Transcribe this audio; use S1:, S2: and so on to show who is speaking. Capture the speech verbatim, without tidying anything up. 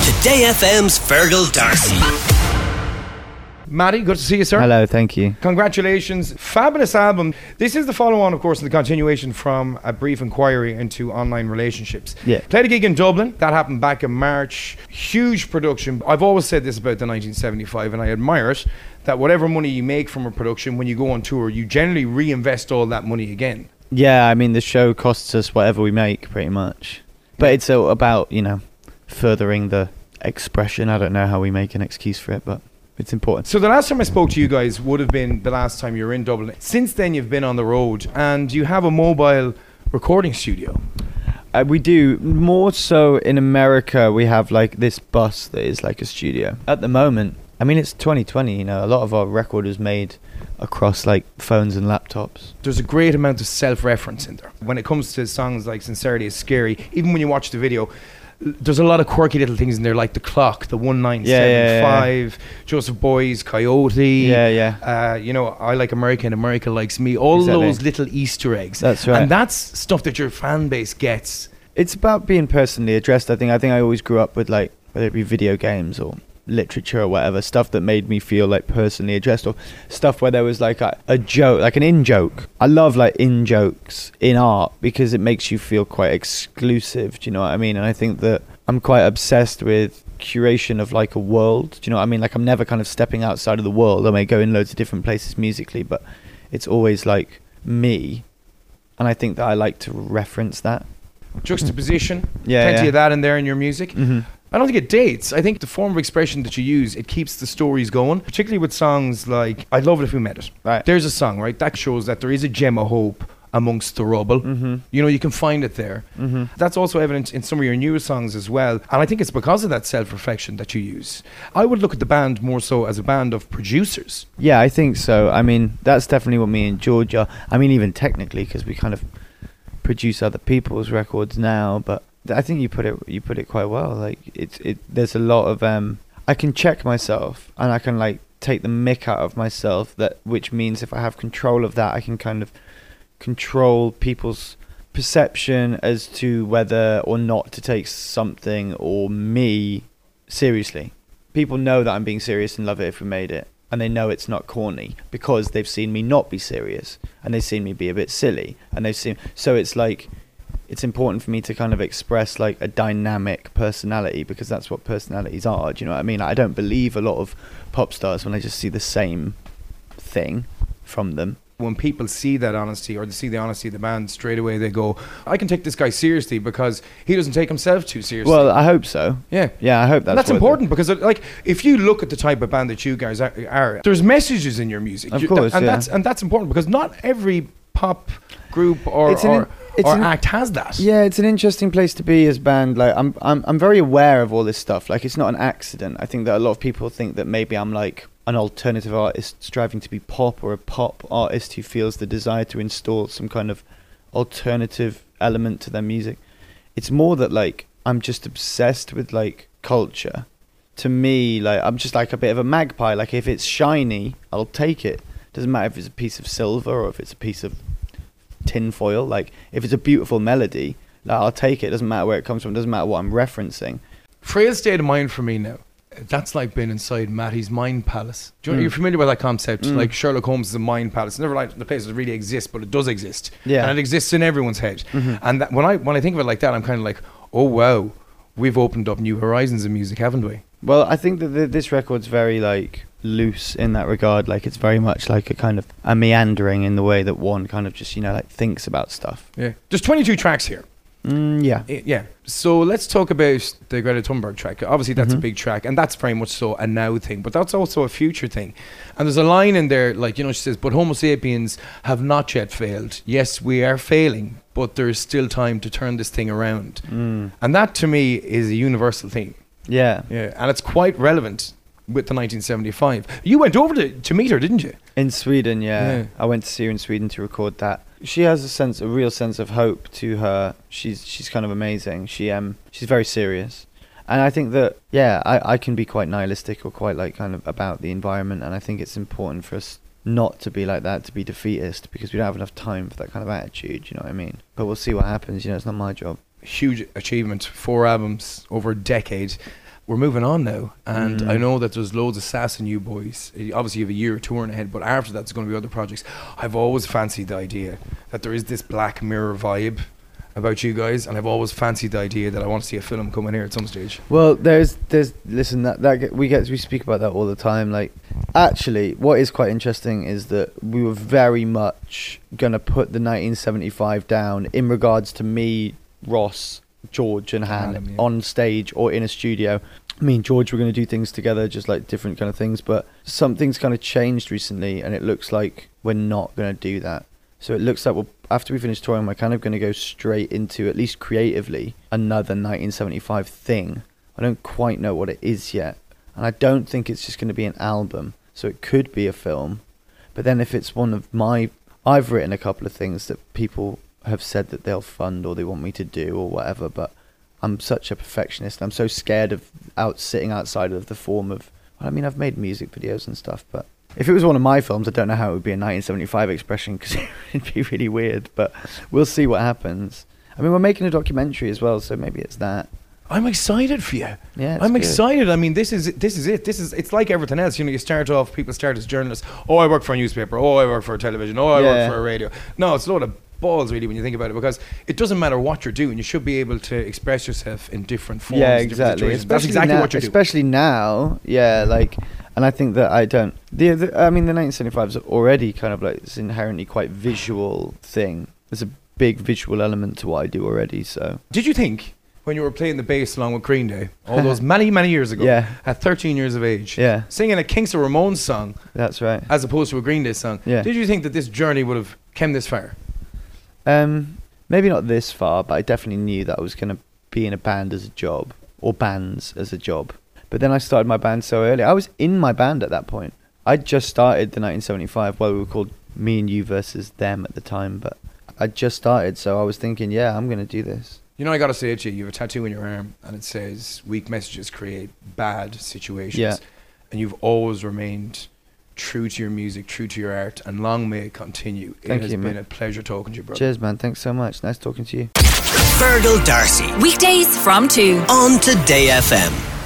S1: Today F M's Fergal Darcy.
S2: Matty, good to see you, sir.
S3: Hello, thank you.
S2: Congratulations. Fabulous album. This is the follow-on, of course, and the continuation from a brief inquiry into online relationships.
S3: Yeah.
S2: Played a gig in Dublin. That happened back in March. Huge production. I've always said this about the nineteen seventy-five, and I admire it, that whatever money you make from a production, when you go on tour, you generally reinvest all that money again.
S3: Yeah, I mean, the show costs us whatever we make, pretty much. But it's uh, about, you know, furthering the expression. I don't know how we make an excuse for it, but it's important.
S2: So the last time I spoke to you guys would have been the last time you were in Dublin. Since then, you've been on the road, and you have a mobile recording studio.
S3: Uh, we do. More so in America, we have like this bus that is like a studio. At the moment, I mean, it's twenty twenty, you know, a lot of our record is made across like phones and laptops.
S2: There's a great amount of self-reference in there. When it comes to songs like Sincerity is Scary, even when you watch the video, there's a lot of quirky little things in there, like the clock, the one nine seven five, yeah, yeah, yeah. Joseph Boy's Coyote.
S3: Yeah, yeah.
S2: Uh, you know, I Like America and America Likes Me. All exactly. Those little Easter eggs.
S3: That's right.
S2: And that's stuff that your fan base gets.
S3: It's about being personally addressed. I think. I think I always grew up with, like, whether it be video games or literature or whatever, stuff that made me feel like personally addressed, or stuff where there was like a, a joke, like an in joke. I love like in jokes in art because it makes you feel quite exclusive. Do you know what I mean? And I think that I'm quite obsessed with curation of like a world. Do you know what I mean? Like, I'm never kind of stepping outside of the world. I may go in loads of different places musically, but it's always like me, and I think that I like to reference that
S2: juxtaposition.
S3: Yeah,
S2: plenty
S3: yeah.
S2: of that in there in your music.
S3: Mm-hmm.
S2: I don't think it dates. I think the form of expression that you use, it keeps the stories going, particularly with songs like I'd Love It If We Met It.
S3: Right.
S2: There's a song, right, that shows that there is a gem of hope amongst the rubble.
S3: Mm-hmm.
S2: You know, you can find it there.
S3: Mm-hmm.
S2: That's also evident in some of your newer songs as well. And I think it's because of that self-reflection that you use. I would look at the band more so as a band of producers.
S3: Yeah, I think so. I mean, that's definitely what me and George are. I mean, even technically, because we kind of produce other people's records now, but I think you put it you put it quite well. Like, it's it. There's a lot of um. I can check myself, and I can like take the mick out of myself. That which means if I have control of that, I can kind of control people's perception as to whether or not to take something or me seriously. People know that I'm being serious and Love It If We Made It, and they know it's not corny because they've seen me not be serious, and they've seen me be a bit silly, and they've seen. So it's like, it's important for me to kind of express like a dynamic personality, because that's what personalities are. Do you know what I mean? I don't believe a lot of pop stars when I just see the same thing from them.
S2: When people see that honesty, or they see the honesty of the band, straight away they go, I can take this guy seriously because he doesn't take himself too seriously.
S3: Well, I hope so.
S2: Yeah.
S3: Yeah, I hope that's
S2: and that's
S3: what
S2: important, because it, like, if you look at the type of band that you guys are, are there's messages in your music.
S3: Of
S2: You-
S3: course,
S2: and
S3: yeah.
S2: that's and that's important, because not every pop group or
S3: It's an
S2: or,
S3: in- it's
S2: or
S3: an-
S2: act has that.
S3: Yeah, it's an interesting place to be as band. Like, I'm, I'm, I'm very aware of all this stuff. Like, it's not an accident. I think that a lot of people think that maybe I'm like an alternative artist striving to be pop, or a pop artist who feels the desire to install some kind of alternative element to their music. It's more that like I'm just obsessed with like culture. To me, like, I'm just like a bit of a magpie. Like, if it's shiny, I'll take it. Doesn't matter if it's a piece of silver or if it's a piece of tin foil. Like, if it's a beautiful melody, like, I'll take it. Doesn't matter where it comes from. Doesn't matter what I'm referencing.
S2: Frail state of mind for me now. That's like being inside Matty's mind palace. Do you know,
S3: Mm.
S2: you're familiar with that concept?
S3: Mm.
S2: Like, Sherlock Holmes is a mind palace. Never like the place that really exists, but it does exist.
S3: Yeah.
S2: And it exists in everyone's head.
S3: Mm-hmm.
S2: And that, when I when I think of it like that, I'm kind of like, oh wow, we've opened up new horizons in music, haven't we?
S3: Well, I think that th- this record's very like loose in that regard. Like, it's very much like a kind of a meandering in the way that one kind of just, you know, like thinks about stuff.
S2: Yeah. There's twenty-two tracks here.
S3: Mm, yeah.
S2: I- Yeah. So let's talk about the Greta Thunberg track. Obviously, that's
S3: Mhm.
S2: a big track, and that's very much so a now thing, but that's also a future thing. And there's a line in there, like, you know, she says, but Homo sapiens have not yet failed. Yes, we are failing, but there's still time to turn this thing around.
S3: Mm.
S2: And that, to me, is a universal theme.
S3: Yeah.
S2: Yeah. And it's quite relevant with the nineteen seventy-five. You went over to, to meet her, didn't you?
S3: In Sweden, yeah.
S2: Yeah.
S3: I went to see her in Sweden to record that. She has a sense, a real sense of hope to her. She's she's kind of amazing. She um she's very serious, and I think that yeah, I I can be quite nihilistic or quite like kind of about the environment, and I think it's important for us not to be like that, to be defeatist, because we don't have enough time for that kind of attitude. You know what I mean? But we'll see what happens. You know, it's not my job.
S2: Huge achievement. Four albums over a decade. we're moving on now, and
S3: Mm.
S2: I know that there's loads of sass in you boys. Uh, Obviously, you have a year touring ahead, but after that, there's going to be other projects. I've always fancied the idea that there is this Black Mirror vibe about you guys, and I've always fancied the idea that I want to see a film coming here at some stage.
S3: Well, there's there's listen that that get, we get we speak about that all the time. Like, actually, what is quite interesting is that we were very much gonna put the nineteen seventy-five down in regards to me, Ross, George, and Han
S2: Adam, yeah.
S3: on stage or in a studio. Me and George were gonna do things together, just like different kind of things. But something's kind of changed recently, and it looks like we're not gonna do that. So it looks like we'll, after we finish touring, we're kind of going to go straight into, at least creatively, another nineteen seventy-five thing. I don't quite know what it is yet. And I don't think it's just going to be an album. So it could be a film. But then if it's one of my... I've written a couple of things that people have said that they'll fund or they want me to do or whatever. But I'm such a perfectionist. I'm so scared of out sitting outside of the form of... I mean, I've made music videos and stuff, but... If it was one of my films, I don't know how it would be a nineteen seventy-five expression because it'd be really weird, but we'll see what happens. I mean, we're making a documentary as well, so maybe it's that.
S2: I'm excited for you.
S3: Yeah, it's
S2: I'm
S3: good.
S2: excited. I mean, this is this is it. This is it's like everything else. You know, you start off. People start as journalists. Oh, I work for a newspaper. Oh, I work for a television. Oh, I
S3: Yeah.
S2: work for a radio. No, it's a load of balls, really, when you think about it, because it doesn't matter what you're doing. You should be able to express yourself in different forms.
S3: Yeah,
S2: different
S3: exactly.
S2: situations.
S3: Especially
S2: That's exactly
S3: now,
S2: what you're doing.
S3: Especially now, yeah, like, and I think that I don't. The, the I mean, the nineteen seventy-five is already kind of like this inherently quite visual thing. There's a big visual element to what I do already. So
S2: Did you think when you were playing the bass along with Green Day all those many many years ago,
S3: Yeah.
S2: at thirteen years of age,
S3: Yeah.
S2: singing a Kings of Ramones song
S3: that's right.
S2: as opposed to a Green Day song,
S3: Yeah.
S2: did you think that this journey would have come this far?
S3: Um, maybe not this far, but I definitely knew that I was going to be in a band as a job, or bands as a job. But then I started my band so early. I was in my band at that point. I'd just started the nineteen seventy-five, well, we were called Me and You versus Them at the time, but I'd just started, so I was thinking, yeah, I'm going to do this.
S2: You know, I got to say it to you, you have a tattoo in your arm and it says, weak messages create bad situations.
S3: Yeah.
S2: And you've always remained true to your music, true to your art, and long may it continue.
S3: Thank
S2: it has
S3: you,
S2: been
S3: man.
S2: a pleasure talking to you, brother.
S3: Cheers, man. Thanks so much. Nice talking to you.
S1: Fergal Darcy
S4: Weekdays from two
S1: on Today F M.